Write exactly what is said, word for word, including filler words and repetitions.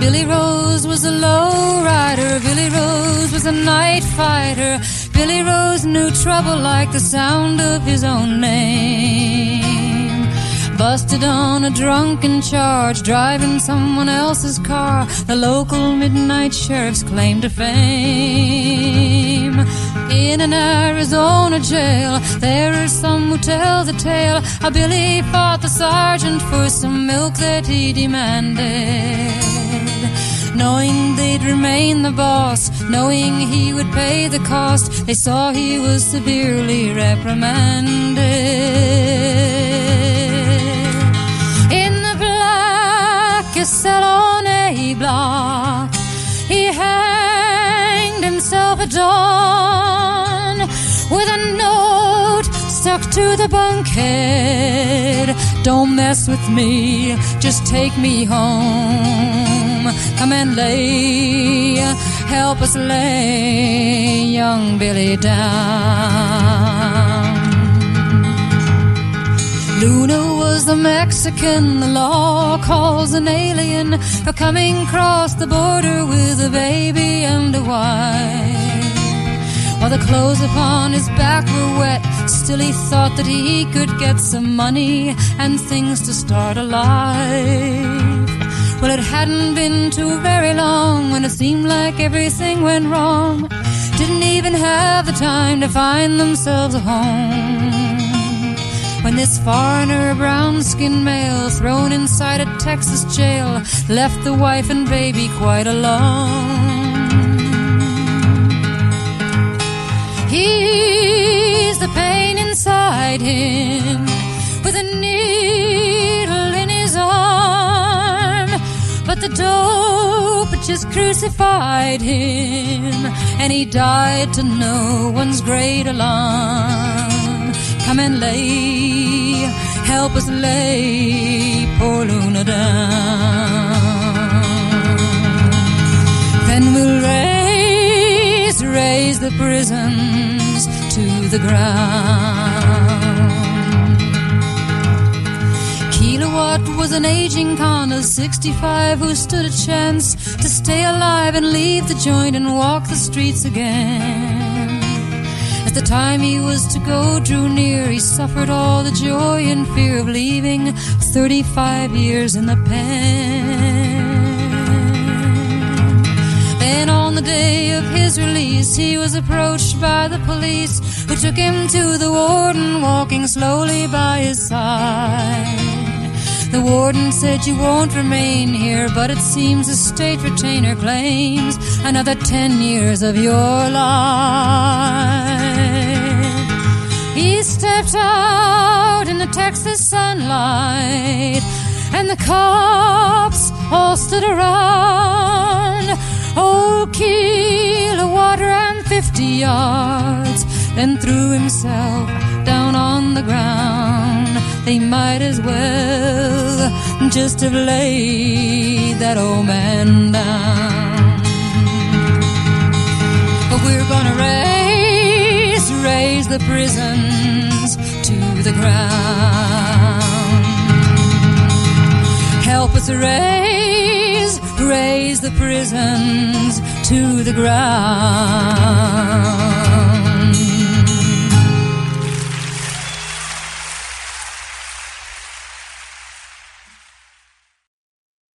Billy Rose was a low rider, Billy Rose was a night fighter. Billy Rose knew trouble like the sound of his own name. Busted on a drunken charge, driving someone else's car, the local midnight sheriff's claim to fame. In an Arizona jail, there are some who tell the tale how Billy fought the sergeant for some milk that he demanded. Knowing they'd remain the boss, knowing he would pay the cost, they saw he was severely reprimanded. In the blackest cell on A block, he hanged himself at dawn with a note stuck to the bunkhead. Don't mess with me, just take me home. Come and lay, help us lay young Billy down. Luna was the Mexican the law calls an alien for coming across the border with a baby and a wife. While the clothes upon his back were wet, still he thought that he could get some money and things to start a life. Well, it hadn't been too very long when it seemed like everything went wrong. Didn't even have the time to find themselves a home, when this foreigner, brown-skinned male, thrown inside a Texas jail, left the wife and baby quite alone. He's the pain inside him, with a needle in his arm, but the dope just crucified him, and he died to no one's great alarm. Come and lay, help us lay poor Luna down. Then we'll raise, raise the prisons to the ground. Kilowatt was an aging con of sixty-five who stood a chance to stay alive and leave the joint and walk the streets again. As the time he was to go drew near, he suffered all the joy and fear of leaving thirty-five years in the pen. Then on the day of his release, he was approached by the police, who took him to the warden, walking slowly by his side. The warden said, "You won't remain here, but it seems the state retainer claims another ten years of your life." He stepped out in the Texas sunlight, and the cops all stood around. Oh, Kilowatt ran fifty yards, then threw himself down on the ground. They might as well just have laid that old man down. But we're gonna raise, raise the prisons to the ground. Help us raise, raise the prisons to the ground.